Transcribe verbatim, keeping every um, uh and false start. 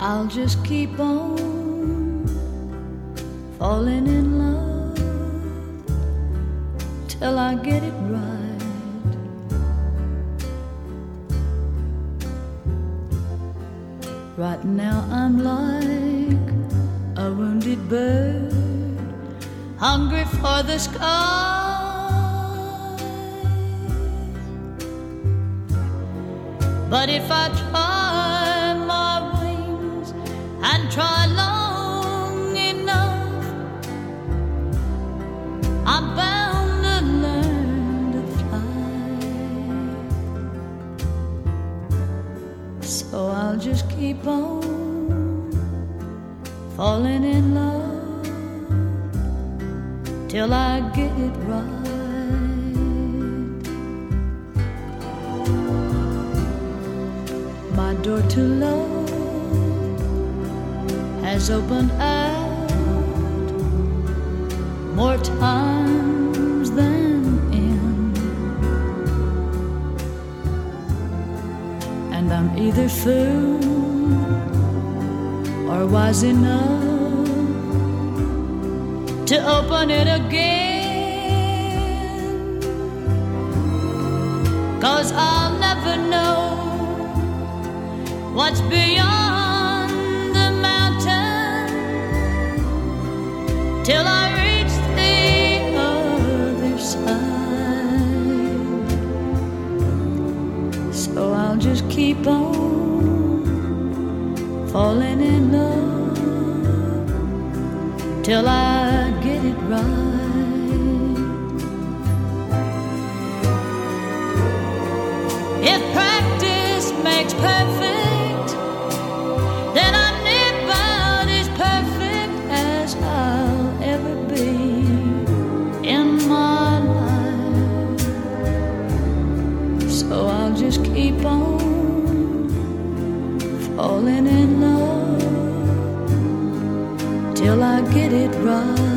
I'll just keep on falling in love till I get it right. Right now I'm like a wounded bird, hungry for the sky. But if I try my wings and try long enough, I'm bound to learn to fly. So I'll just keep on falling in love till I get it right. My door to love has opened out more times than in, and I'm either fool or wise enough to open it again, 'cause I'll never know what's beyond the mountain till I reach the other side. So I'll just keep on falling in love till I get it right. If practice makes perfect, then I'm about as perfect as I'll ever be in my life. So I'll just keep on falling in love till I get it right.